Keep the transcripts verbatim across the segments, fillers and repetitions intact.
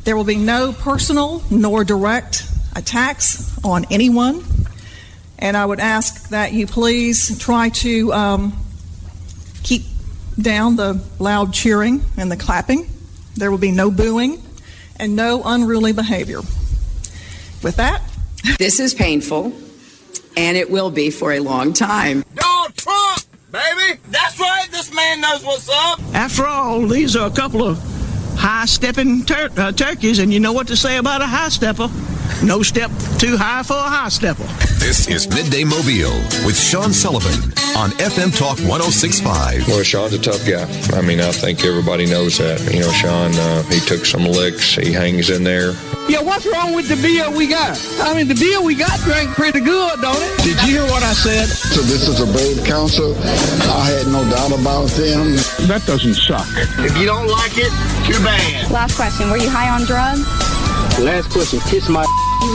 There will be no personal nor direct attacks on anyone. And I would ask that you please try to um, keep down the loud cheering and the clapping. There will be no booing and no unruly behavior. With that, this is painful, and it will be for a long time. Donald Trump, baby! That's right, this man knows what's up. After all, these are a couple of high-stepping tur- uh, turkeys, and you know what to say about a high-stepper. No step too high for a high-stepper. This is Midday Mobile with Sean Sullivan on F M Talk one oh six point five. Well, Sean's a tough guy. I mean, I think everybody knows that. You know, Sean, uh, he took some licks. He hangs in there. Yeah, what's wrong with the beer we got? I mean, the beer we got drank pretty good, don't it? Did you hear what I said? So this is a brave council. I had no doubt about them. That doesn't suck. If you don't like it, too bad. Last question. Were you high on drugs? Last question. Kiss my...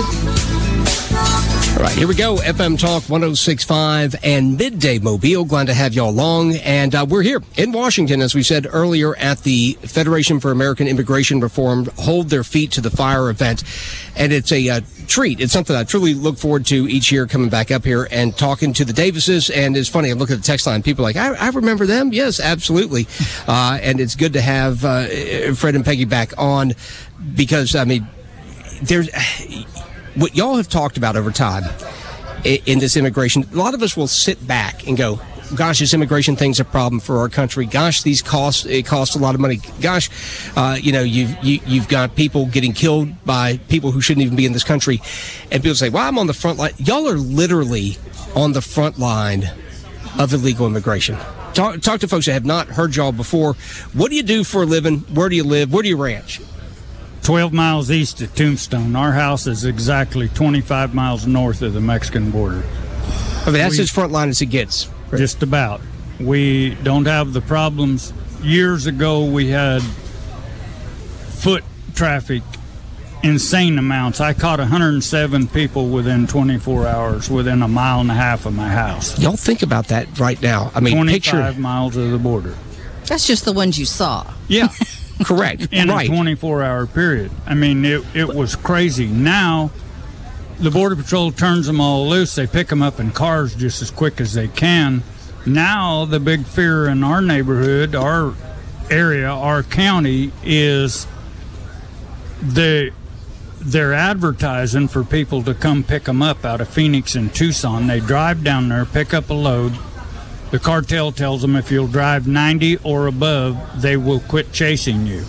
All right, here we go. F M Talk one oh six point five and Midday Mobile. Glad to have y'all along. And uh, we're here in Washington, as we said earlier, at the Federation for American Immigration Reform Hold Their Feet to the Fire event. And it's a uh, treat. It's something I truly look forward to each year, coming back up here and talking to the Davises. And it's funny, I'm looking at the text line. People are like, I, I remember them. Yes, absolutely. Uh, and it's good to have uh, Fred and Peggy back on because, I mean, there's... what y'all have talked about over time in this immigration, a lot of us will sit back and go, gosh, this immigration thing's a problem for our country. Gosh, these costs, it costs a lot of money. Gosh, uh, you know, you've, you, you've got people getting killed by people who shouldn't even be in this country. And people say, well, I'm on the front line. Y'all are literally on the front line of illegal immigration. Talk, talk to folks that have not heard y'all before. What do you do for a living? Where do you live? Where do you ranch? twelve miles east of Tombstone. Our house is exactly twenty-five miles north of the Mexican border. I mean, that's we, as front line as it gets. Right? Just about. We don't have the problems. Years ago, we had foot traffic, insane amounts. I caught one hundred seven people within twenty-four hours, within a mile and a half of my house. Y'all think about that right now. I mean, twenty-five picture... miles of the border. That's just the ones you saw. Yeah. Correct. In right. a twenty-four hour period. I mean, it, it was crazy. Now, the Border Patrol turns them all loose. They pick them up in cars just as quick as they can. Now, the big fear in our neighborhood, our area, our county, is they, they're advertising for people to come pick them up out of Phoenix and Tucson. They drive down there, pick up a load. The cartel tells them if you'll drive ninety or above, they will quit chasing you.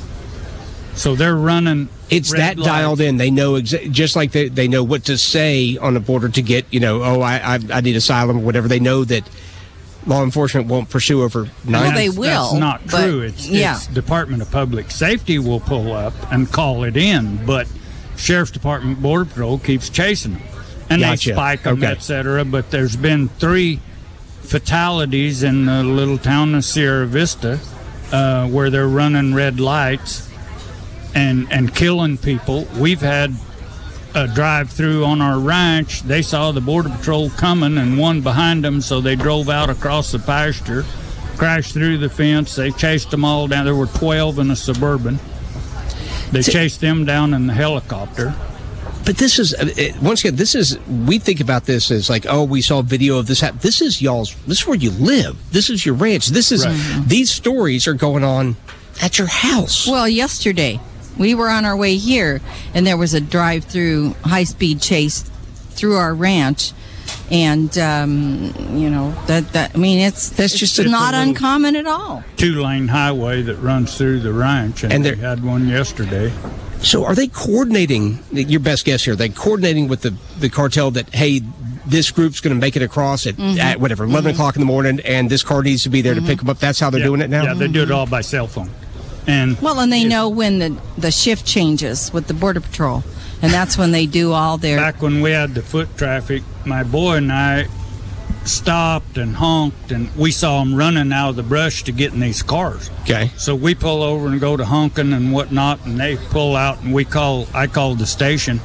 So they're running. It's that lights. Dialed in. They know exa- just like they, they know what to say on the border to get, you know, oh, I I, I need asylum or whatever. They know that law enforcement won't pursue over ninety. Well, they will. That's not true. It's, yeah. it's Department of Public Safety will pull up and call it in, but Sheriff's Department, Border Patrol keeps chasing them. And gotcha. They spike them, okay. et cetera. But there's been three fatalities in the little town of Sierra Vista uh, where they're running red lights and and killing people. We've had a drive-through on our ranch. They saw the Border Patrol coming and one behind them, so they drove out across the pasture, crashed through the fence. They chased them all down. There were twelve in a Suburban. They chased them down in the helicopter. But this is, once again, this is, we think about this as like, oh, we saw video of this happen. This is y'all's, this is where you live. This is your ranch. This is, right. These stories are going on at your house. Well, yesterday, we were on our way here, and there was a drive-through high-speed chase through our ranch. And, um, you know, that, that I mean, it's, That's it's just not uncommon at all. Two-lane highway that runs through the ranch, and, and they had one yesterday. So are they coordinating, your best guess here, are they coordinating with the, the cartel that, hey, this group's going to make it across at, mm-hmm. at whatever, eleven mm-hmm. o'clock in the morning, and this car needs to be there mm-hmm. to pick them up? That's how they're yeah. doing it now? Yeah, they do it all by cell phone. And well, and they know when the, the shift changes with the Border Patrol, and that's when they do all their... Back when we had the foot traffic, my boy and I stopped and honked, and we saw them running out of the brush to get in these cars. Okay. So we pull over and go to honking and whatnot, and they pull out, and we call, I called the station,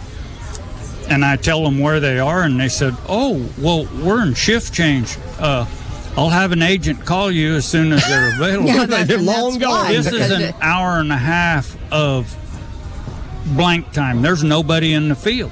and I tell them where they are, and they said, oh, well, we're in shift change. Uh, I'll have an agent call you as soon as they're available. yeah, that, they're long gone. This is an hour and a half of blank time. There's nobody in the field.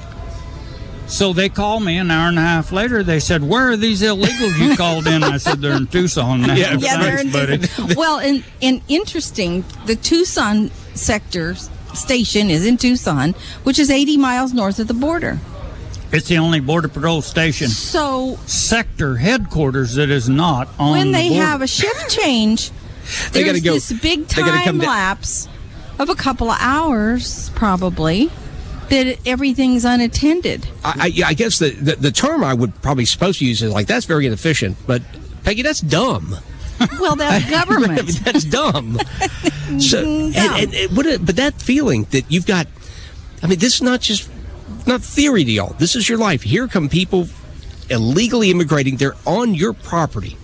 So they called me an hour and a half later. They said, "Where are these illegals you called in?" I said, "They're in Tucson now." Yeah, yeah they're in buddy. Well, and, and interesting, the Tucson sector station is in Tucson, which is eighty miles north of the border. It's the only Border Patrol station. So sector headquarters that is not on when the they border. have a shift change, they there's go, this big time lapse of a couple of hours, probably, that everything's unattended. I, I, I guess the, the the term I would probably supposed to use is like, that's very inefficient, but Peggy, that's dumb. Well, that's government. I mean, that's dumb. So, and, and, and what? A, but that feeling that you've got, I mean, this is not just not theory to y'all. This is your life. Here come people illegally immigrating. They're on your property.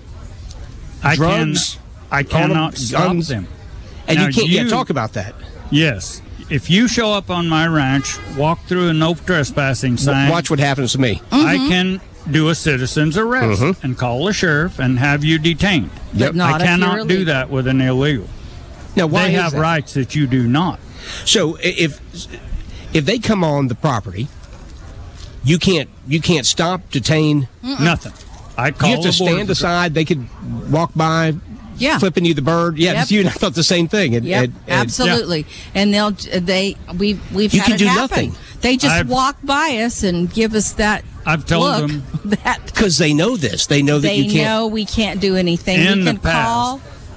I Drugs. Can, I cannot stop guns, them. And now you can't you, yeah, talk about that. Yes. If you show up on my ranch, walk through a no trespassing sign. Watch what happens to me. Mm-hmm. I can do a citizen's arrest mm-hmm. and call the sheriff and have you detained. But not I cannot do that with an illegal. Now, why they is have that? rights that you do not. So if if they come on the property, you can't you can't stop, detain, Mm-mm. nothing. I call you have to the stand border aside. They could walk by, yeah, flipping you the bird. Yeah, Yep. you and I thought the same thing. And, Yep, and, and, absolutely. Yeah. And they'll they we we've you had can it do happen. nothing. They just I've, walk by us and give us that. I've told look, them that because they know this. They know that they you can't. know we can't do anything. In we can the past. call.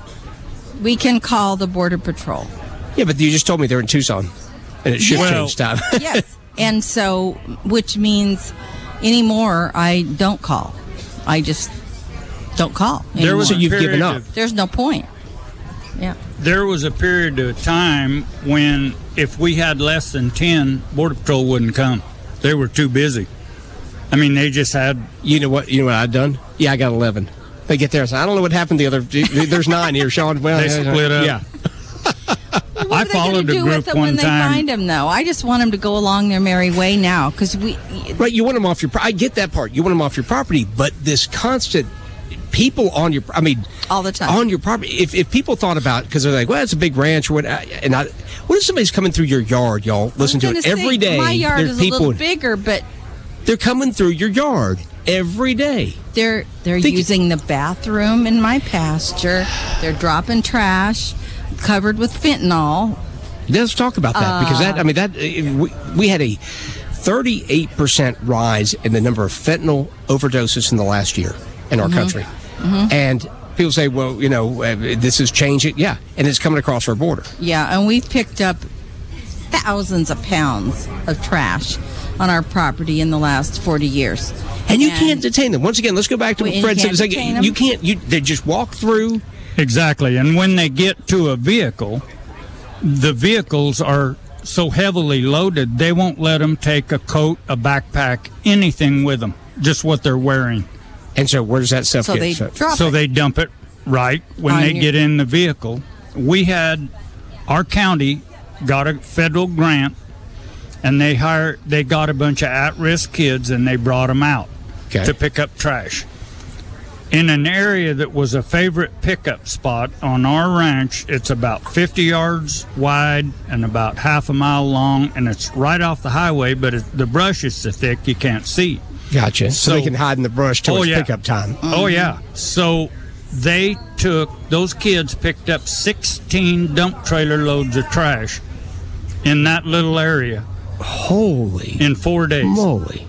We can call the Border Patrol. Yeah, but you just told me they're in Tucson, and it should well, change time. Yes, and so which means anymore I don't call. I just don't call. Anymore. There was a you've period given up. Of, There's no point. Yeah. There was a period of time when if we had less than ten, Border Patrol wouldn't come. They were too busy. I mean, they just had. You know what? You know what I've done? Yeah, I got eleven. They get there. And say, I don't know what happened the other. There's nine here, Sean. Well, they split up. Yeah. What I are they followed do a group with it one when they time. find them, though? I just want them to go along their merry way now, because we. Right, you want them off your. I get that part. You want them off your property, but this constant people on your. I mean, all the time on your property. If if people thought about because they're like, well, it's a big ranch or what, and I. What if somebody's coming through your yard, y'all? Listen to it say, every day. My yard There's is people, a little bigger, but they're coming through your yard every day. They're they're Think using the bathroom in my pasture. They're dropping trash covered with fentanyl. Let's talk about that uh, because that I mean that we, we had a thirty-eight percent rise in the number of fentanyl overdoses in the last year in our mm-hmm. country, mm-hmm. and people say, well, you know, uh, this is changing. Yeah, and it's coming across our border. Yeah, and we've picked up thousands of pounds of trash on our property in the last forty years. And you and can't detain them. Once again, let's go back to what Fred said. You can't. You they just walk through. Exactly, and when they get to a vehicle, the vehicles are so heavily loaded they won't let them take a coat, a backpack, anything with them. Just what they're wearing. And so, where does that stuff so get? They so drop so it. they dump it right when on they your- get in the vehicle. We had our county got a federal grant. And they hired, they got a bunch of at-risk kids, and they brought them out okay. to pick up trash. In an area that was a favorite pickup spot on our ranch, it's about fifty yards wide and about half a mile long, and it's right off the highway, but it, the brush is so thick you can't see. Gotcha. So, so they can hide in the brush till oh, it's yeah. pickup time. Mm-hmm. Oh, yeah. So they took, those kids picked up sixteen dump trailer loads of trash in that little area. Holy in four days. Moly.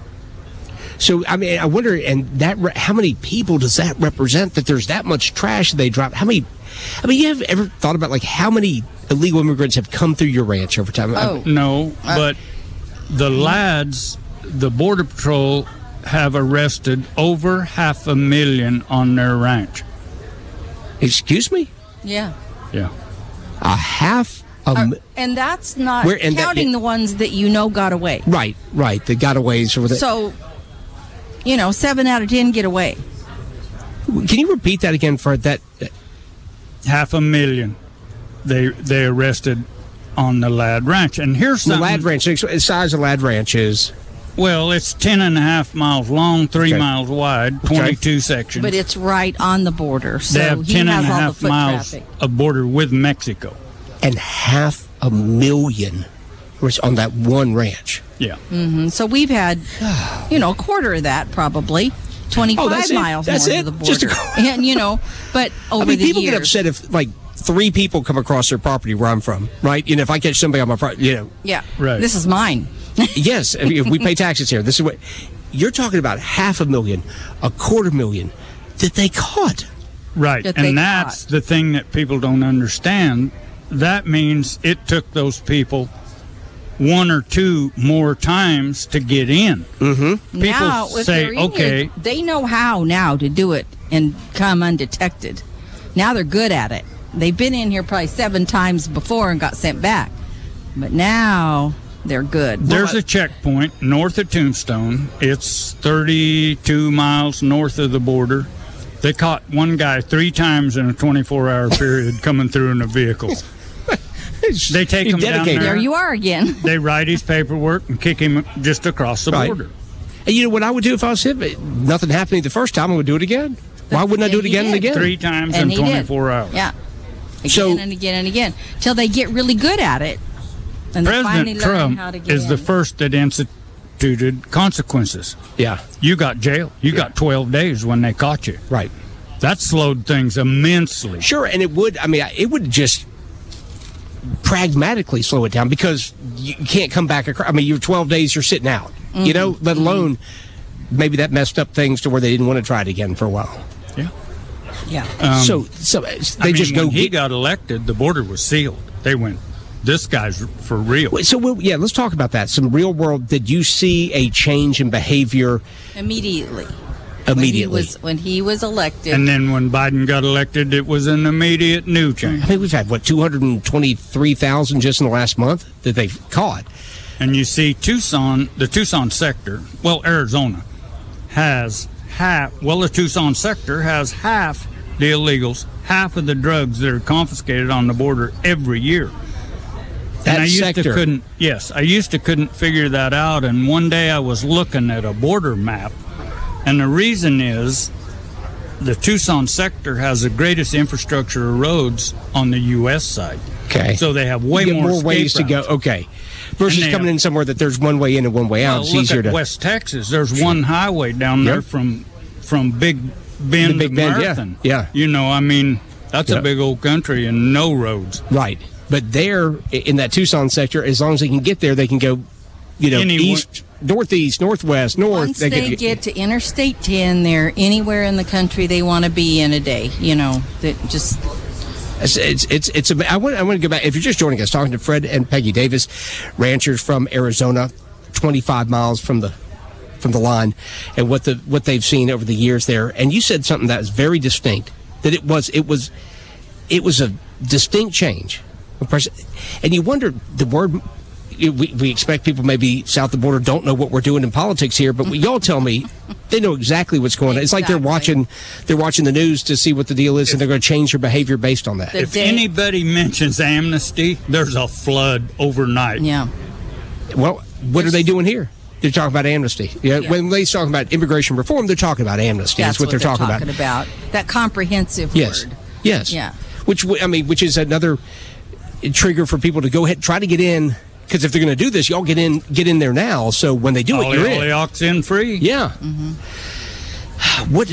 So I mean, I wonder, and that re- how many people does that represent? That there's that much trash they drop. How many? I mean, you have ever thought about like how many illegal immigrants have come through your ranch over time? Oh. No, but the lads, the Border Patrol, have arrested over half a million on their ranch. Excuse me? Yeah. Yeah. A half. Um, uh, and that's not where, and counting that, the ones that you know got away. Right, right. The gotaways. Or the, so, you know, seven out of ten get away. Can you repeat that again, Fred? That half a million they they arrested on the Ladd Ranch. And here's something. The Ladd Ranch, the size of Ladd Ranch is? Well, it's ten and a half miles long, three okay. miles wide, twenty-two okay. sections. But it's right on the border. So they have he ten has and a all half the foot miles traffic. of border with Mexico. And half a million on that one ranch. Yeah. Mm-hmm. So we've had, you know, a quarter of that probably. twenty-five oh, that's miles that's north it? of the border. Just a, and, you know, but over I mean, the people years, get upset if, like, three people come across their property where I'm from, right? You know, if I catch somebody on my property, you know. Yeah. Right. This is mine. Yes. I mean, if we pay taxes here. This is what you're talking about: half a million, a quarter million that they caught. Right. That they and that's caught. the thing that people don't understand. That means it took those people one or two more times to get in. Mm-hmm. People now, if say, they're in okay. here, they know how now to do it and come undetected. Now they're good at it. They've been in here probably seven times before and got sent back. But now they're good. There's a checkpoint north of Tombstone. It's thirty-two miles north of the border. They caught one guy three times in a twenty-four hour period coming through in a vehicle. They take him down there. There you are again. They write his paperwork and kick him just across the Right. border. And you know what I would do if I was him? Nothing happening the first time, I would do it again. Why wouldn't I do it again and again? Three times And in he did. twenty-four hours. Yeah. Again So- and again and again. Till they get really good at it. And they finally President learn Trump how to get is in. the first that instituted consequences. Yeah. You got jail. You got twelve days when they caught you. Right. That slowed things immensely. Sure, and it would, I mean, it would just pragmatically slow it down because you can't come back across. I mean, you're twelve days, you're sitting out, Mm-hmm. you know, let alone maybe that messed up things to where they didn't want to try it again for a while. Yeah. Yeah. Um, so, so they I mean, just go when he get. got elected, the border was sealed. They went, this guy's for real. So, we'll, yeah, let's talk about that. Some real world. Did you see a change in behavior Immediately. immediately? When he was, when he was elected. And then when Biden got elected, it was an immediate new change. I mean, we've had, what, two hundred twenty-three thousand just in the last month that they've caught. And you see Tucson, the Tucson sector, well, Arizona, has half, well, the Tucson sector has half the illegals, half of the drugs that are confiscated on the border every year. That and I used sector. to couldn't, yes, I used to couldn't figure that out. And one day I was looking at a border map, and the reason is the Tucson sector has the greatest infrastructure of roads on the U S side. Okay. So they have way You get more, more ways to escape go. routes. Okay. Versus And they coming have- in somewhere that there's one way in and one way out. Well, It's look easier at to. West Texas. There's one highway down there Yep. from from Big Bend The Big to Bend, yeah. Marathon. Yeah. You know, I mean, that's Yep. a big old country and no roads. Right. But there, in that Tucson sector, as long as they can get there, they can go, you know, Anywhere. east, northeast, northwest, north. Once they, can, get to Interstate ten, they're anywhere in the country they want to be in a day. You know, that just It's it's it's, it's a, I want I want to go back. If you're just joining us, talking to Fred and Peggy Davis, ranchers from Arizona, twenty-five miles from the from the line, and what the what they've seen over the years there. And you said something that was very distinct. That it was it was it was a distinct change. And you wonder the word. We, we expect people maybe south of the border don't know what we're doing in politics here, but y'all tell me they know exactly what's going on. It's like they're watching they're watching the news to see what the deal is, and they're going to change their behavior based on that. If anybody mentions amnesty, there's a flood overnight. Yeah. Well, what are they doing here? They're talking about amnesty. Yeah, Yeah. When they talk about immigration reform, they're talking about amnesty. that's That's what, they're, talking, talking about. That comprehensive Yes. word. Yes. Yeah. Which w- I mean, which is another trigger for people to go ahead try to get in. Because if they're going to do this, y'all get in, get in there now. So when they do Ollie, it, you're Ollie in. Ox in free. Yeah. What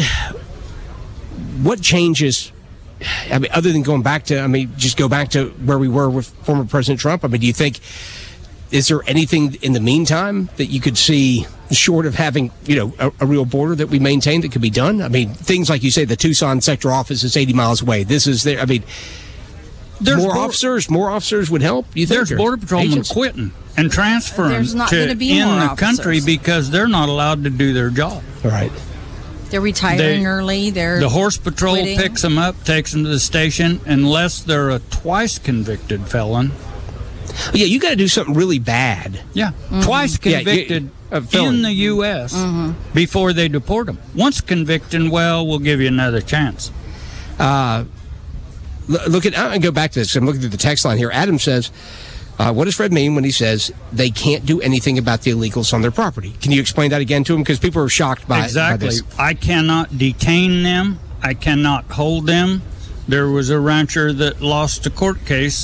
what changes? I mean, other than going back to, I mean, just go back to where we were with former President Trump. I mean, do you think is there anything in the meantime that you could see, short of having, you know, a, a real border that we maintain, that could be done? I mean, things like you say, the Tucson sector office is eighty miles away. This is there. I mean. There's more bor- officers, more officers would help. You think? There's or border patrolmen agents? quitting and transferring There's not to gonna be in more the country officers. because they're not allowed to do their job. All right. They're retiring They- early. They're The horse patrol quitting. picks them up, takes them to the station, unless they're a twice convicted felon. Yeah, you got to do something really bad. Yeah, twice Yeah, you- convicted a felon. in the U S before they deport them. Once convicted, well, we'll give you another chance. Uh, l- look at, I'm going to go back to this. I'm looking through the text line here. Adam says, uh, what does Fred mean when he says they can't do anything about the illegals on their property? Can you explain that again to him? Because people are shocked by, by Exactly. this. I cannot detain them. I cannot hold them. There was a rancher that lost a court case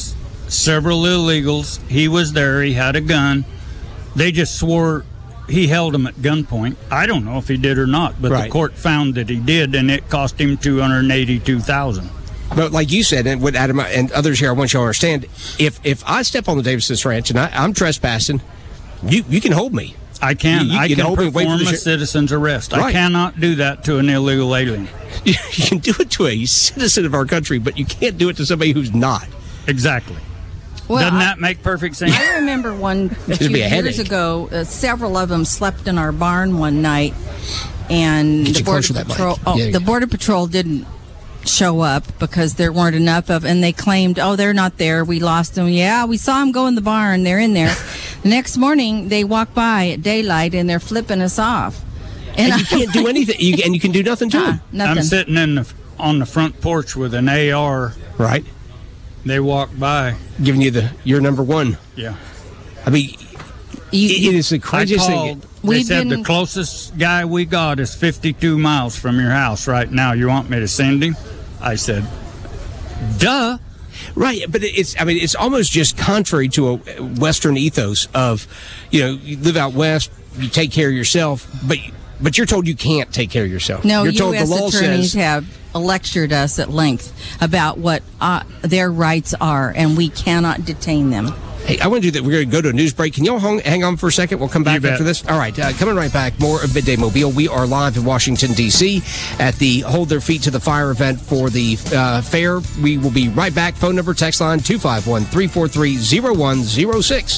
several illegals. He was there. He had a gun. They just swore he held them at gunpoint. I don't know if he did or not, but right. the court found that he did, and it cost him two hundred eighty-two thousand dollars. But like you said, and with Adam and others here, I want you to understand, if if I step on the Davis's ranch and I, I'm trespassing, you you can hold me. I can. You, you I can, can hold perform me, wait for the a sh- citizen's arrest. Right. I cannot do that to an illegal alien. You, you can do it to a citizen of our country, but you can't do it to somebody who's not. Exactly. Well, Doesn't I, that make perfect sense? I remember one a few be a years headache. ago, uh, several of them slept in our barn one night, and Get the you border closer to that mic. patrol. Oh, Yeah, the yeah. border patrol didn't show up because there weren't enough of, and they claimed, "Oh, they're not there. We lost them." Yeah, we saw them go in the barn. They're in there. The next morning, they walk by at daylight, and they're flipping us off. And, And, you can't do anything, you, and you can do nothing to Huh, them. nothing. I'm sitting in the on the front porch with an A R. Right. They walk by. Giving you the, you're number one. Yeah. I mean, You- it, it is the I craziest called. thing. They We've said been- the closest guy we got is fifty-two miles from your house right now. You want me to send him? I said, duh. Right, but it's, I mean, it's almost just contrary to a Western ethos of, you know, you live out West, you take care of yourself, but but you're told you can't take care of yourself. No, you're told U S the law attornees says, have lectured us at length about what uh, their rights are, and we cannot detain them. hey, I want to do that. We're going to go to a news break. Can y'all hang, hang on for a second? We'll come back bet. after this. All right, uh, coming right back, more of Midday Mobile. We are live in Washington, D C at the Hold Their Feet to the Fire event for the uh, fair. We will be right back. Phone number, text line, two five one, three four three, zero one zero six.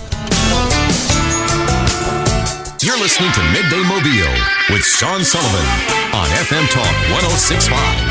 You're listening to Midday Mobile with Sean Sullivan on F M Talk one oh six point five.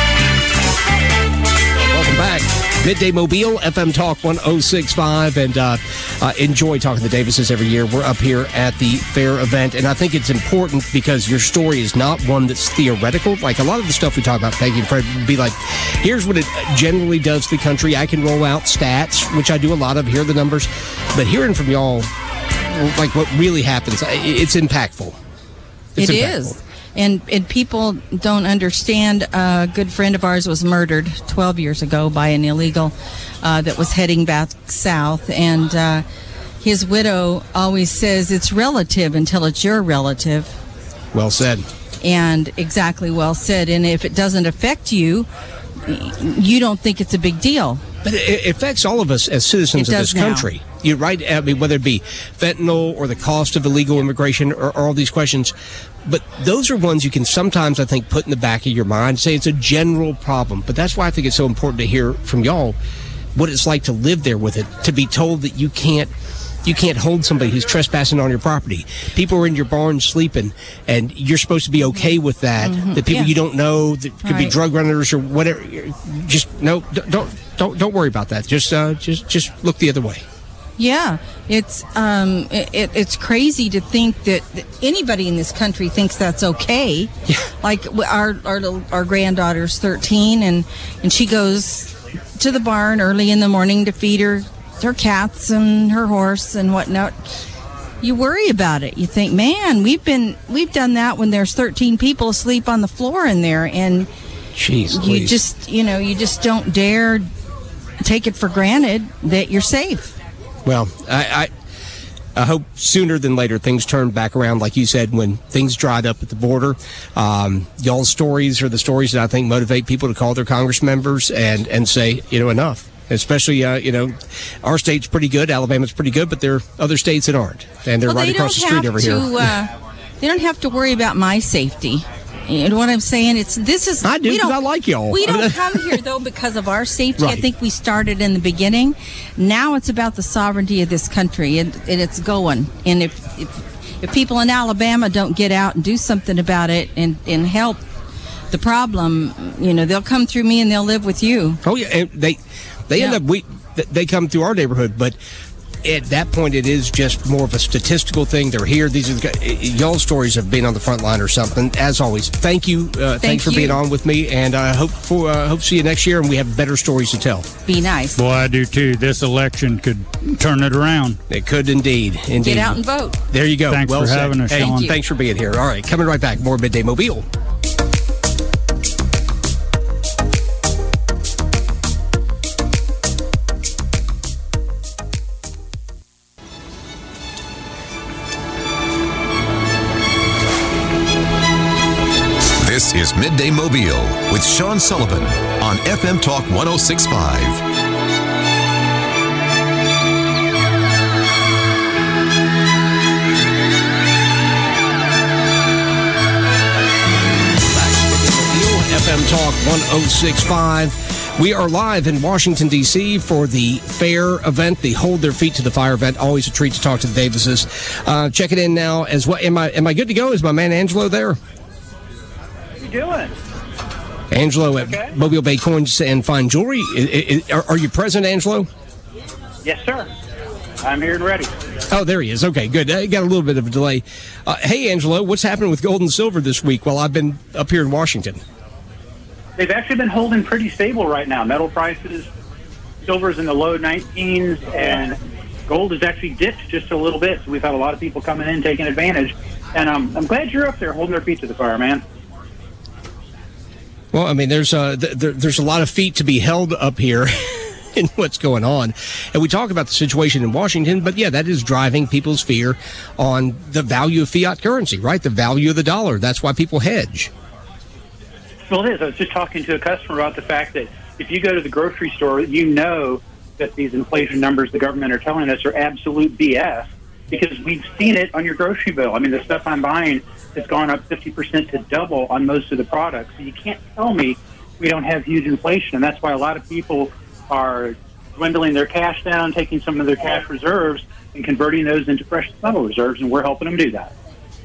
Welcome back. Midday Mobile, F M Talk one oh six point five, and uh, uh, enjoy talking to the Davises every year. We're up here at the fair event, and I think it's important because your story is not one that's theoretical. Like a lot of the stuff we talk about, thank you, Fred, would be like, here's what it generally does to the country. I can roll out stats, which I do a lot of, hear the numbers, but hearing from y'all, like what really happens, it's impactful. It's It impactful. is. And and people don't understand. A good friend of ours was murdered twelve years ago by an illegal uh, that was heading back south. And uh, his widow always says it's relative until it's your relative. Well said. And exactly well said. And if it doesn't affect you, you don't think it's a big deal. But it affects all of us as citizens It of does this now. country. You're right. I mean, whether it be fentanyl or the cost of illegal immigration or, or all these questions. But those are ones you can sometimes, I think, put in the back of your mind, say it's a general problem. But that's why I think it's so important to hear from y'all what it's like to live there with it, to be told that you can't you can't hold somebody who's trespassing on your property. People are in your barn sleeping, and you're supposed to be okay with that. Mm-hmm. The people Yeah. you don't know, that could be Right. drug runners or whatever. Just no, don't don't don't worry about that. Just uh, just just look the other way. Yeah, it's um, it, it, it's crazy to think that that anybody in this country thinks that's okay. Yeah. Like w- our our little, our granddaughter's thirteen, and and she goes to the barn early in the morning to feed her her cats and her horse and whatnot. You worry about it. You think, man, we've been we've done that when there's thirteen people asleep on the floor in there, and Jeez, you please. just you know you just don't dare take it for granted that you're safe. Well, I, I I hope sooner than later things turn back around, like you said, when things dried up at the border. Um, y'all's stories are the stories that I think motivate people to call their Congress members and, and say, you know, enough. Especially, uh, you know, our state's pretty good, Alabama's pretty good, but there are other states that aren't. And they're Well, right they across the don't street have over to, here. Uh, they don't have to worry about my safety. You know what I'm saying? It's this is I do, we 'cause don't- I like y'all. We I mean, don't come here though because of our safety. I Right. think we started in the beginning. Now it's about the sovereignty of this country, and, and it's going. And if, if if people in Alabama don't get out and do something about it and and help the problem, you know, they'll come through me and they'll live with you. Oh, yeah, and they they end Yeah. up, we they come through our neighborhood, but at that point, it is just more of a statistical thing. They're here. These are the guys, y'all's stories of being on the front line or something. As always, thank you. Uh, Thank thanks for you. being on with me, and I hope for uh, hope to see you next year, and we have better stories to tell. Be nice. Boy, I do too. This election could turn it around. It could indeed. Indeed. Get out and vote. There you go. Thanks well for said. having us, hey, Sean. Thanks for being here. All right, coming right back. More Midday Mobile. is Midday Mobile with Sean Sullivan on F M Talk one oh six point five. F M Talk one oh six point five. We are live in Washington, D C for the FAIR event, the Hold Their Feet to the Fire event. Always a treat to talk to the Davises. Uh, check it in now as well. Am I, am I good to go? Is my man Angelo there? How you doing? Angelo at okay. Mobile Bay Coins and Fine Jewelry. I, I, are, are you present, Angelo? Yes, sir. I'm here and ready. Oh, there he is. Okay, good. I got a little bit of a delay. Uh, hey, Angelo, what's happening with gold and silver this week while I've been up here in Washington? They've actually been holding pretty stable right now. Metal prices, silver's in the low nineteens, and gold has actually dipped just a little bit. So we've had a lot of people coming in, taking advantage. And um, I'm glad you're up there holding their feet to the fire, man. Well, I mean, there's a, there, there's a lot of feet to be held up here in what's going on. And we talk about the situation in Washington, but yeah, that is driving people's fear on the value of fiat currency, right? The value of the dollar. That's why people hedge. Well, it is. I was just talking to a customer about the fact that if you go to the grocery store, you know that these inflation numbers the government are telling us are absolute B S because we've seen it on your grocery bill. I mean, the stuff I'm buying has gone up fifty percent to double on most of the products. So you can't tell me we don't have huge inflation. And that's why a lot of people are dwindling their cash down, taking some of their cash reserves and converting those into precious metal reserves, and we're helping them do that.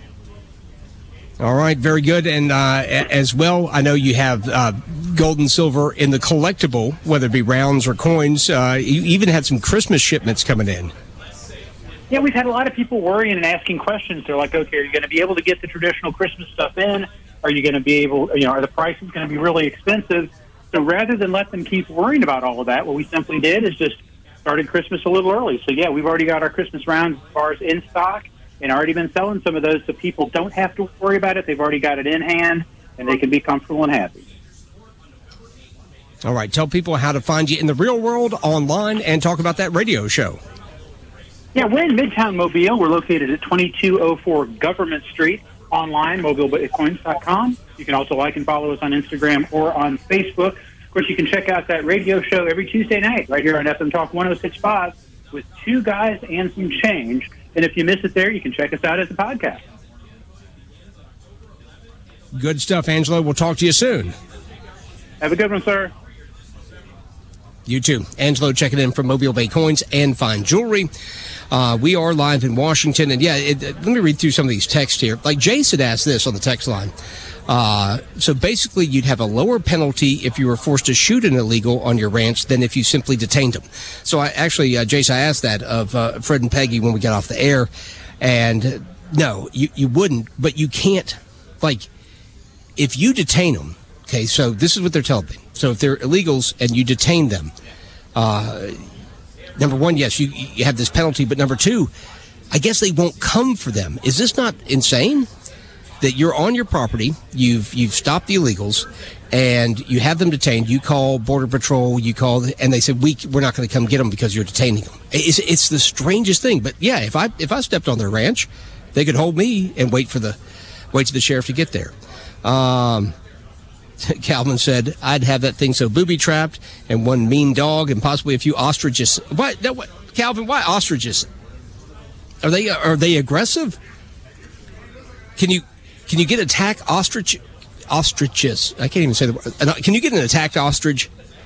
All right, very good. And uh, as well, I know you have uh, gold and silver in the collectible, whether it be rounds or coins. Uh, you even had some Christmas shipments coming in. Yeah, we've had a lot of people worrying and asking questions. They're like, okay, are you going to be able to get the traditional Christmas stuff in? Are you going to be able, you know, are the prices going to be really expensive? So rather than let them keep worrying about all of that, what we simply did is just started Christmas a little early. So, yeah, we've already got our Christmas rounds as far as in stock. And already been selling some of those so people don't have to worry about it. They've already got it in hand, and they can be comfortable and happy. All right. Tell people how to find you in the real world, online, and talk about that radio show. Yeah, we're in Midtown Mobile. We're located at twenty-two oh four Government Street. Online, mobile bay coins dot com. You can also like and follow us on Instagram or on Facebook. Of course, you can check out that radio show every Tuesday night right here on F M Talk one oh six point five with two guys and some change. And if you miss it there, you can check us out as a podcast. Good stuff, Angelo. We'll talk to you soon. Have a good one, sir. You too. Angelo checking in from Mobile Bay Coins and Fine Jewelry. Uh, we are live in Washington. And, yeah, it, let me read through some of these texts here. Like Jace had asked this on the text line. Uh, so basically, you'd have a lower penalty if you were forced to shoot an illegal on your ranch than if you simply detained them. So I actually, uh, Jace, I asked that of uh, Fred and Peggy when we got off the air. And uh, no, you, you wouldn't. But you can't, like, if you detain them, okay, so this is what they're telling me. So if they're illegals and you detain them, uh, number one, yes, you, you have this penalty. But number two, I guess they won't come for them. Is this not insane? That you're on your property, you've you've stopped the illegals, and you have them detained. You call Border Patrol, you call, and they said we we're not going to come get them because you're detaining them. It's it's the strangest thing. But yeah, if I if I stepped on their ranch, they could hold me and wait for the wait for the sheriff to get there. Um, Calvin said I'd have that thing so booby trapped and one mean dog and possibly a few ostriches. What? No, what? Calvin? Why ostriches? Are they are they aggressive? Can you? Can you get attack ostrich, ostriches? I can't even say the word. Can you get an attacked ostrich?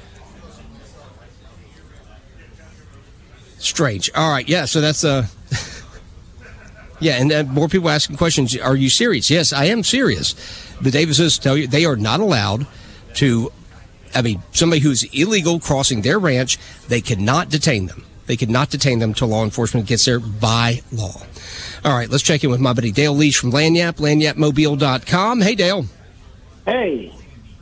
Strange. All right. Yeah. So that's uh yeah. And uh, more people asking questions. Are you serious? Yes, I am serious. The Davises tell you they are not allowed to. I mean, somebody who's illegal crossing their ranch, they cannot detain them. They cannot detain them till law enforcement gets there by law. All right, let's check in with my buddy Dale Leach from Lagniappe, lagniappe mobile dot com. Hey, Dale. Hey.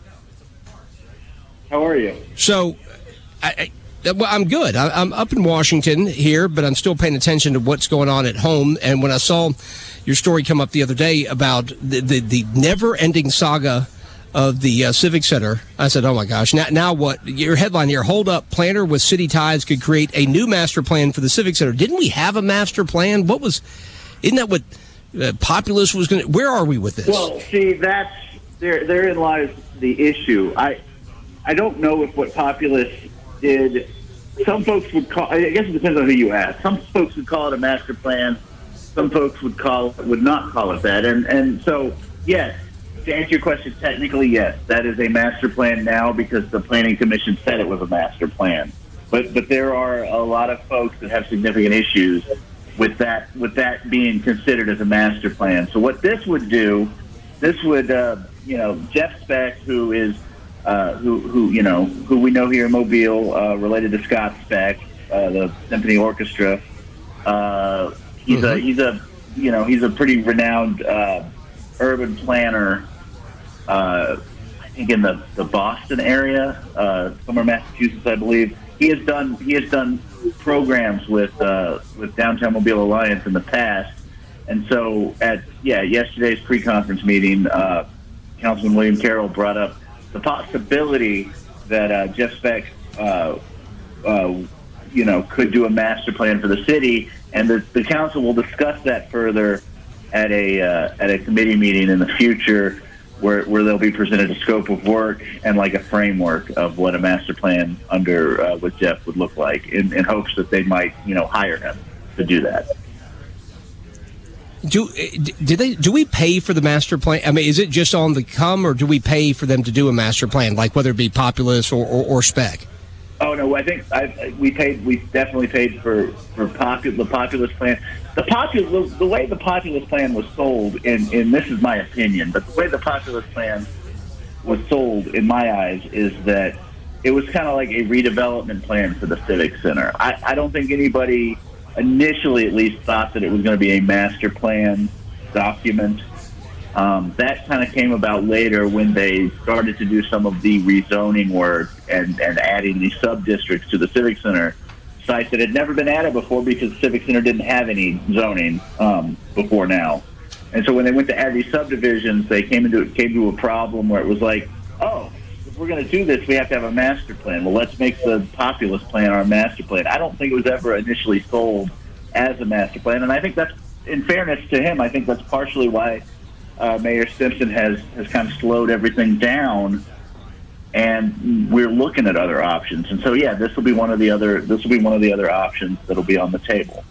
How are you? So, I, I, well, I'm good. I, I'm up in Washington here, but I'm still paying attention to what's going on at home. And when I saw your story come up the other day about the, the, the never-ending saga of the uh, Civic Center, I said, oh my gosh, now, now what? Your headline here, hold up, planner with city ties could create a new master plan for the Civic Center. Didn't we have a master plan? What was, isn't that what uh, Populous was going to, where are we with this? Well, see, that's, there therein lies the issue. I I don't know if what Populous did. Some folks would call. I guess it depends on who you ask. Some folks would call it a master plan. Some folks would call it, would not call it that. And and so yes, to answer your question, technically yes, that is a master plan now because the Planning Commission said it was a master plan. But but there are a lot of folks that have significant issues with that with that being considered as a master plan. So what this would do, this would uh, you know Jeff Speck, who is uh, who who you know who we know here in Mobile, uh, related to Scott Speck, uh, the Symphony Orchestra. Uh, he's mm-hmm. a he's a you know he's a pretty renowned uh, urban planner. Uh, I think in the, the Boston area, uh, somewhere Massachusetts, I believe. He has done he has done programs with uh, with Downtown Mobile Alliance in the past, and so at yeah yesterday's pre-conference meeting, uh, Councilman William Carroll brought up the possibility that uh, Jeff Speck, uh, uh, you know, could do a master plan for the city, and the, the council will discuss that further at a uh, at a committee meeting in the future. Where, where they'll be presented a scope of work and like a framework of what a master plan under uh, with Jeff would look like, in, in hopes that they might, you know, hire him to do that. Do do they do we pay for the master plan? I mean, is it just on the come, or do we pay for them to do a master plan, like whether it be Populous or, or, or Spec? Oh no, I think I, we paid. We definitely paid for for popu- the Populous plan. The Populous, the way the Populous plan was sold, and, and this is my opinion, but the way the Populous plan was sold, in my eyes, is that it was kind of like a redevelopment plan for the Civic Center. I, I don't think anybody initially, at least, thought that it was going to be a master plan document. Um, that kind of came about later when they started to do some of the rezoning work and, and adding the sub-districts to the Civic Center sites that had never been added before because the Civic Center didn't have any zoning um, before now. And so when they went to add these subdivisions, they came into came to a problem where it was like, oh, if we're going to do this, we have to have a master plan. Well, let's make the Populous plan our master plan. I don't think it was ever initially sold as a master plan, and I think that's, in fairness to him, I think that's partially why Uh, Mayor Stimpson has, has kind of slowed everything down, and we're looking at other options. And so, yeah, this will be one of the other this will be one of the other options that'll be on the table.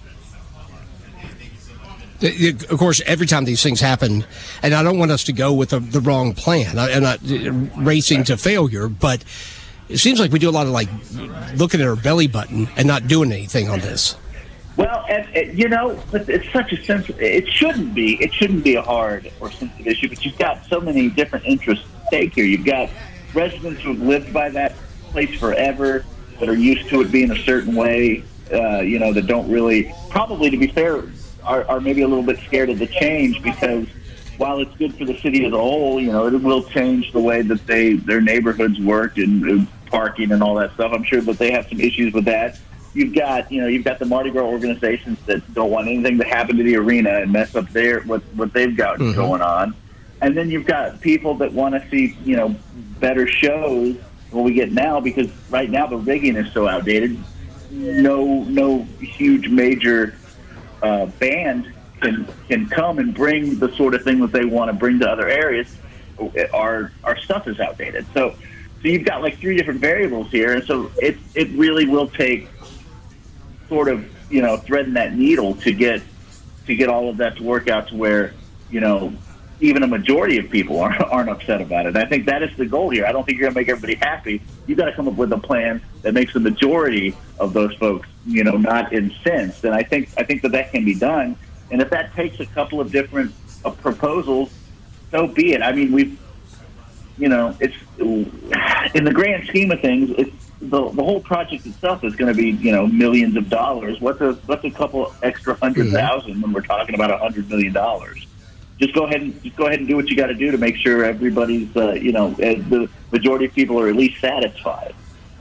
Of course, every time these things happen, and I don't want us to go with the, the wrong plan. I'm not racing to failure, but it seems like we do a lot of like looking at our belly button and not doing anything on this. Well, and, and, you know, it's such a sensitive. It shouldn't be. It shouldn't be a hard or sensitive issue. But you've got so many different interests at stake here. You've got residents who have lived by that place forever, that are used to it being a certain way. Uh, you know, that don't really, probably to be fair, are, are maybe a little bit scared of the change because while it's good for the city as a whole, you know, it will change the way that they their neighborhoods work and, and parking and all that stuff. I'm sure that they have some issues with that. You've got, you know, you've got the Mardi Gras organizations that don't want anything to happen to the arena and mess up their what what they've got mm-hmm. going on, and then you've got people that want to see, you know, better shows than what we get now because right now the rigging is so outdated. No, no huge major uh, band can can come and bring the sort of thing that they want to bring to other areas. Our our stuff is outdated, so so you've got like three different variables here, and so it it really will take sort of, you know, threading that needle to get to get all of that to work out to where, you know, even a majority of people aren't, aren't upset about it. I think that is the goal here. I don't think you're going to make everybody happy. You've got to come up with a plan that makes the majority of those folks, you know, not incensed. And I think I think that that can be done. And if that takes a couple of different uh, proposals, so be it. I mean, we've, you know, it's in the grand scheme of things, it's, The, the whole project itself is going to be, you know, millions of dollars. What's a what's a couple extra hundred mm-hmm. thousand when we're talking about a hundred million dollars? Just go ahead and just go ahead and do what you got to do to make sure everybody's, uh, you know, the majority of people are at least satisfied.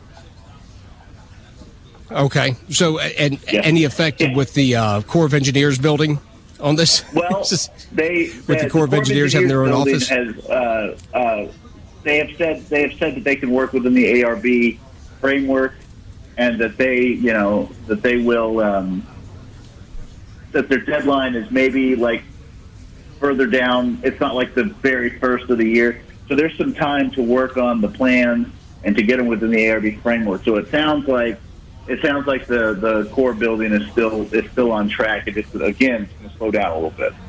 Okay, so and yeah. any affected yeah. with the uh, Corps of Engineers building on this? Well, they with the Corps of Engineers having their own office. Has, uh, uh, they have said they have said that they can work within the A R B framework, and that they, you know, that they will, um, that their deadline is maybe like further down. It's not like the very first of the year. So there's some time to work on the plans and to get them within the A R B framework. So it sounds like it sounds like the, the core building is still is still on track. It just, again, it's going to slow down a little bit.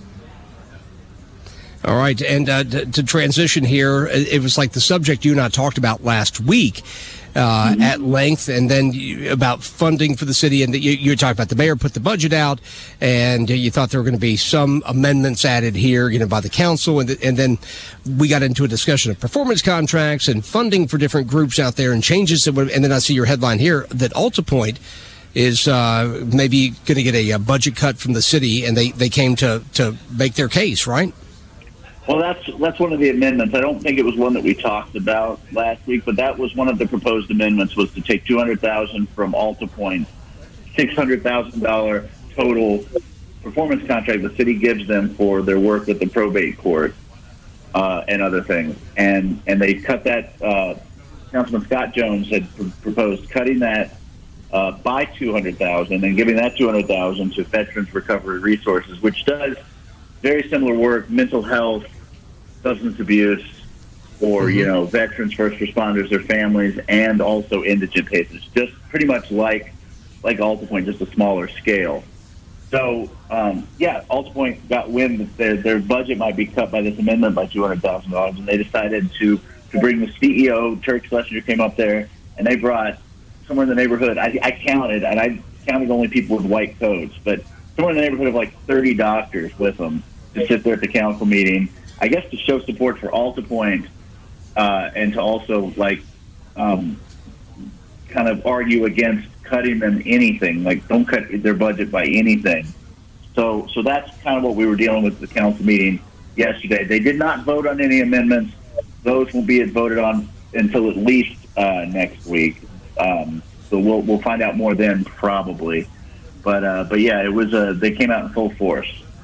All right, and uh, to, to transition here, it was like the subject you and I talked about last week uh, mm-hmm. at length, and then you, about funding for the city, and the, you, you talked about the mayor put the budget out, and you thought there were going to be some amendments added here, you know, by the council, and, the, and then we got into a discussion of performance contracts and funding for different groups out there and changes, that would, and then I see your headline here that AltaPoint is uh, maybe going to get a, a budget cut from the city, and they, they came to, to make their case, right? Well, that's that's one of the amendments. I don't think it was one that we talked about last week, but that was one of the proposed amendments, was to take two hundred thousand dollars from AltaPoint, six hundred thousand dollars total performance contract the city gives them for their work with the probate court uh, and other things. And and they cut that, uh, Councilman Scott Jones had pr- proposed cutting that uh, by two hundred thousand dollars and giving that two hundred thousand dollars to Veterans Recovery Resources, which does very similar work, mental health, substance abuse, or, mm-hmm. you know, veterans, first responders, their families, and also indigent cases. Just pretty much like like AltaPoint, just a smaller scale. So, um, yeah, AltaPoint got wind that their, their budget might be cut by this amendment by two hundred thousand dollars, and they decided to, to bring the C E O, Turk Schlesinger, came up there, and they brought somewhere in the neighborhood, I, I counted, and I counted only people with white coats, but somewhere in the neighborhood of like thirty doctors with them to sit there at the council meeting, I guess to show support for AltaPoint uh, and to also, like, um, kind of argue against cutting them anything. Like, don't cut their budget by anything. So so that's kind of what we were dealing with at the council meeting yesterday. They did not vote on any amendments. Those will be voted on until at least uh, next week. Um, so we'll we'll find out more then, probably. But, uh, but yeah, it was uh, they came out in full force.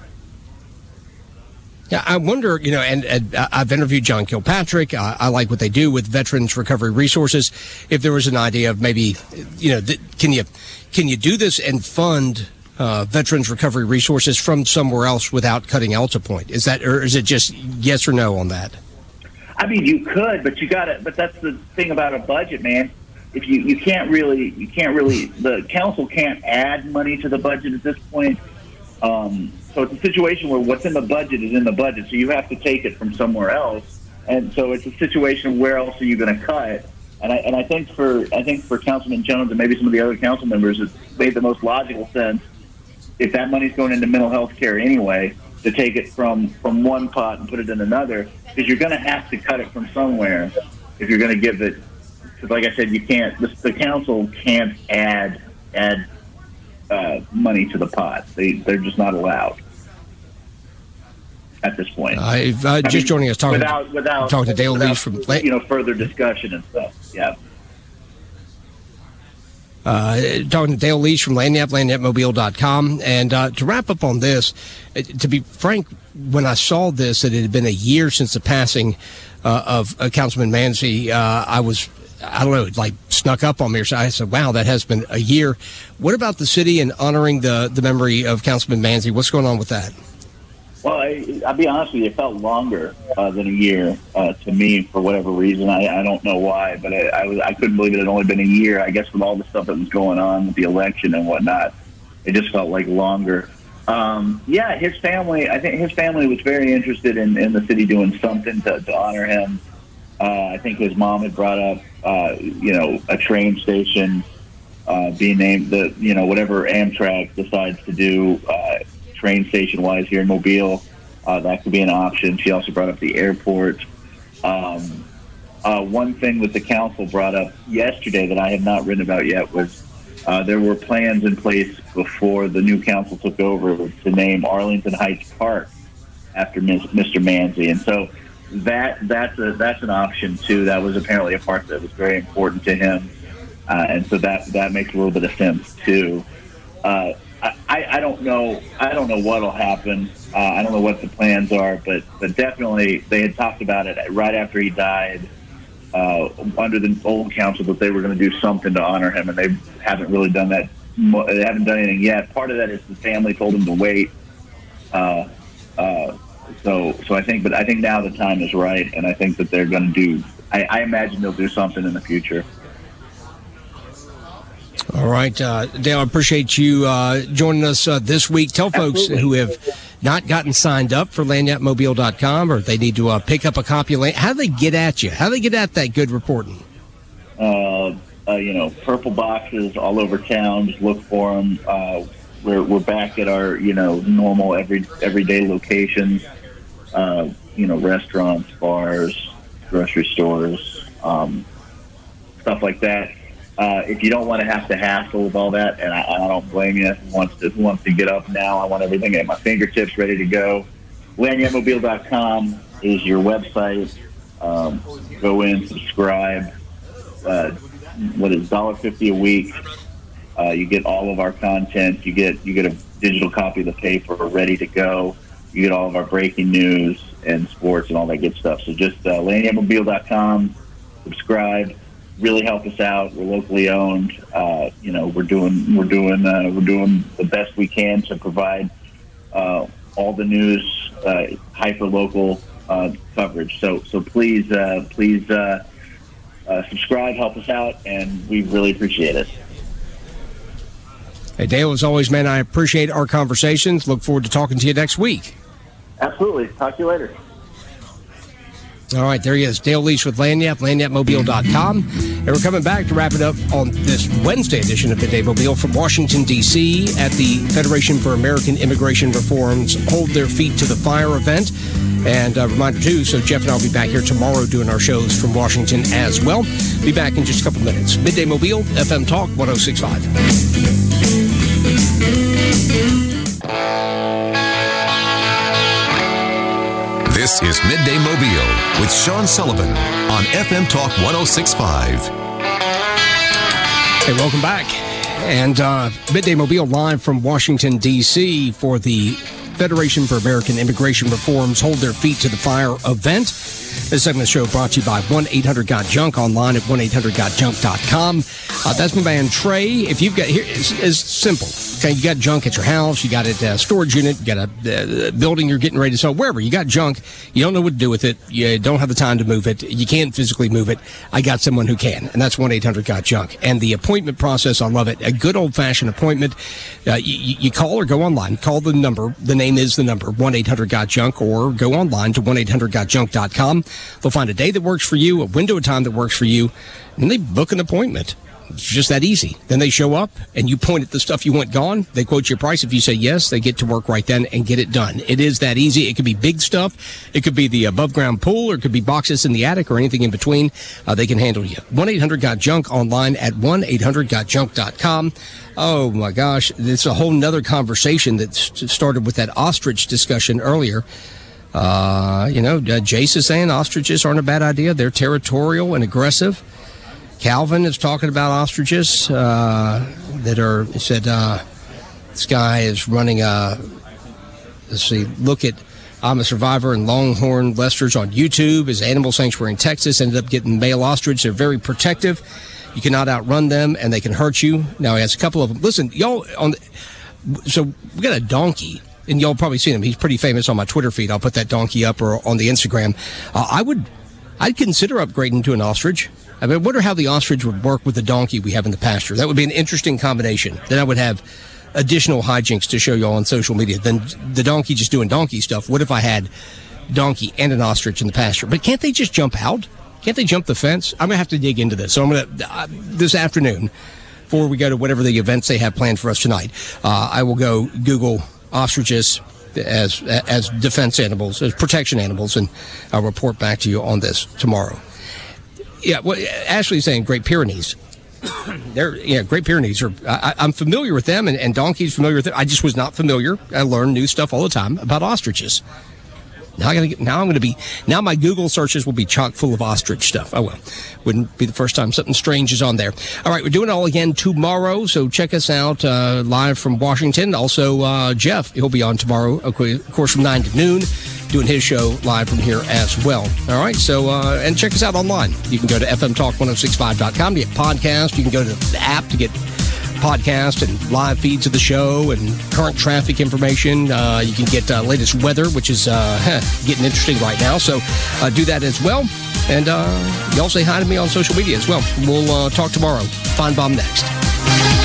Yeah, I wonder, you know, and, and I've interviewed John Kilpatrick. I, I like what they do with Veterans Recovery Resources. If there was an idea of maybe, you know, th- can you can you do this and fund uh, Veterans Recovery Resources from somewhere else without cutting AltaPoint? Is that, or is it just yes or no on that? I mean, you could, but you got to. But that's the thing about a budget, man. If you you can't really you can't really the council can't add money to the budget at this point. Um, So it's a situation where what's in the budget is in the budget, so you have to take it from somewhere else. And so it's a situation where else are you going to cut? And I and I think for I think for Councilman Jones and maybe some of the other council members, it made the most logical sense, if that money's going into mental health care anyway, to take it from, from one pot and put it in another, because you're going to have to cut it from somewhere if you're going to give it. Because like I said, you can't. The, the council can't add add uh, money to the pot. They they're just not allowed at this point. Uh, uh, just mean, joining us, talking, without, without, talking to Dale without, Leach from... You know, further discussion and stuff, yeah. Uh, talking to Dale Leach from Lagniappe, lagniappe mobile dot com. And uh, to wrap up on this, to be frank, when I saw this, that it had been a year since the passing uh, of uh, Councilman Manzi, uh, I was... I don't know, it like snuck up on me. So I said, wow, that has been a year. What about the city and honoring the, the memory of Councilman Manzi? What's going on with that? Well, I, I'll be honest with you, it felt longer uh, than a year uh, to me for whatever reason. I, I don't know why, but I, I, was, I couldn't believe it had only been a year. I guess with all the stuff that was going on with the election and whatnot, it just felt like longer. Um, yeah, his family, I think his family was very interested in, in the city doing something to, to honor him. Uh, I think his mom had brought up, uh, you know, a train station uh, being named, the you know, whatever Amtrak decides to do uh, train station-wise here in Mobile, uh, that could be an option. She also brought up the airport. Um, uh, one thing that the council brought up yesterday that I have not written about yet was uh, there were plans in place before the new council took over to name Arlington Heights Park after Mister Manzi. And so that that's a that's an option too. That was apparently a part that was very important to him, uh, and so that that makes a little bit of sense too. Uh, I, I don't know I don't know what'll happen. Uh, I don't know what the plans are, but but definitely they had talked about it right after he died uh, under the old council that they were going to do something to honor him, and they haven't really done that. They haven't done anything yet. Part of that is the family told him to wait. Uh, Uh, so, so I think, but I think now the time is right, and I think that they're going to do. I, I imagine they'll do something in the future. All right, uh, Dale, I appreciate you uh, joining us uh, this week. Tell folks Absolutely. who have not gotten signed up for lagniappe mobile dot com, or if they need to uh, pick up a copy of Lagniappe, how do they get at you? How do they get at that good reporting? Uh, uh, you know, purple boxes all over town. Just look for them. Uh, we're we're back at our you know normal every everyday locations. Uh, you know, restaurants, bars, grocery stores, um, stuff like that. Uh, if you don't want to have to hassle with all that, and I, I don't blame you, who wants to who wants to get up now? I want everything at my fingertips, ready to go. lagniappe mobile dot com is your website. Um, go in, subscribe. Uh, what is one dollar fifty a week? Uh, you get all of our content. You get you get a digital copy of the paper ready to go. You get all of our breaking news and sports and all that good stuff. So just uh, lagniappe mobile dot com, subscribe. Really help us out. We're locally owned. Uh, you know, we're doing we're doing uh, we're doing the best we can to provide uh, all the news, uh, hyper local uh, coverage. So so please uh, please uh, uh, subscribe, help us out, and we really appreciate it. Hey, Dale, as always, man, I appreciate our conversations. Look forward to talking to you next week. Absolutely. Talk to you later. All right, there he is, Dale Leash with Lagniappe, lagniappe mobile dot com. And we're coming back to wrap it up on this Wednesday edition of Midday Mobile from Washington, D C at the Federation for American Immigration Reform's Hold Their Feet to the Fire event. And a reminder, too, so Jeff and I will be back here tomorrow doing our shows from Washington as well. Be back in just a couple minutes. Midday Mobile, F M Talk one oh six point five. This is Midday Mobile with Sean Sullivan on F M Talk one oh six point five. Hey, welcome back. And uh, Midday Mobile live from Washington, D C for the Federation for American Immigration Reform's Hold Their Feet to the Fire event. This segment of the show brought to you by one eight hundred got junk online at one eight hundred got junk dot com. Uh, that's my man Trey. If you've got, here, it's, it's simple. Okay, you got junk at your house, you got it uh, storage unit, you got a uh, building you're getting ready to sell, wherever. You got junk, you don't know what to do with it, you don't have the time to move it, you can't physically move it. I got someone who can, and that's one eight hundred got junk. And the appointment process, I love it. A good old-fashioned appointment. Uh, you, you call or go online. Call the number. The name is the number, one eight hundred got junk, or go online to one eight hundred got junk dot com. They'll find a day that works for you, a window of time that works for you, and they book an appointment. It's just that easy. Then they show up, and you point at the stuff you want gone. They quote your price. If you say yes, they get to work right then and get it done. It is that easy. It could be big stuff. It could be the above-ground pool, or it could be boxes in the attic, or anything in between. Uh, they can handle you. one eight hundred got junk online at one eight hundred got junk dot com. Oh, my gosh. It's a whole nother conversation that started with that ostrich discussion earlier. Uh, you know, uh, Jace is saying ostriches aren't a bad idea. They're territorial and aggressive. Calvin is talking about ostriches uh, that are, he said, uh, this guy is running a, let's see, look at I'm a Survivor and Longhorn Lester's on YouTube. His animal sanctuary in Texas ended up getting male ostrich. They're very protective. You cannot outrun them, and they can hurt you. Now, he has a couple of them. Listen, y'all, on the, so we got a donkey. And y'all probably seen him. He's pretty famous on my Twitter feed. I'll put that donkey up or on the Instagram. Uh, I would, I'd consider upgrading to an ostrich. I mean, I wonder how the ostrich would work with the donkey we have in the pasture. That would be an interesting combination. Then I would have additional hijinks to show y'all on social media than the donkey just doing donkey stuff. What if I had donkey and an ostrich in the pasture? But can't they just jump out? Can't they jump the fence? I'm going to have to dig into this. So I'm going to, uh, this afternoon, before we go to whatever the events they have planned for us tonight, uh, I will go Google ostriches as as defense animals, as protection animals, and I'll report back to you on this tomorrow. Yeah, well, Ashley's saying Great Pyrenees. They're yeah, Great Pyrenees are. I, I'm familiar with them, and, and donkeys familiar with them. I just was not familiar. I learn new stuff all the time about ostriches. Now I gotta get, now I'm gonna be now my Google searches will be chock full of ostrich stuff. Oh well, wouldn't be the first time something strange is on there. All right, we're doing it all again tomorrow, so check us out uh, live from Washington. Also, uh, Jeff, he'll be on tomorrow, of course, from nine to noon, doing his show live from here as well. All right, so uh, and check us out online. You can go to f m talk ten sixty-five dot com to get podcasts. You can go to the app to get podcast and live feeds of the show and current traffic information. Uh, you can get uh, latest weather, which is uh, getting interesting right now. So uh, do that as well. And uh, y'all say hi to me on social media as well. We'll uh, talk tomorrow. Fine Bomb next.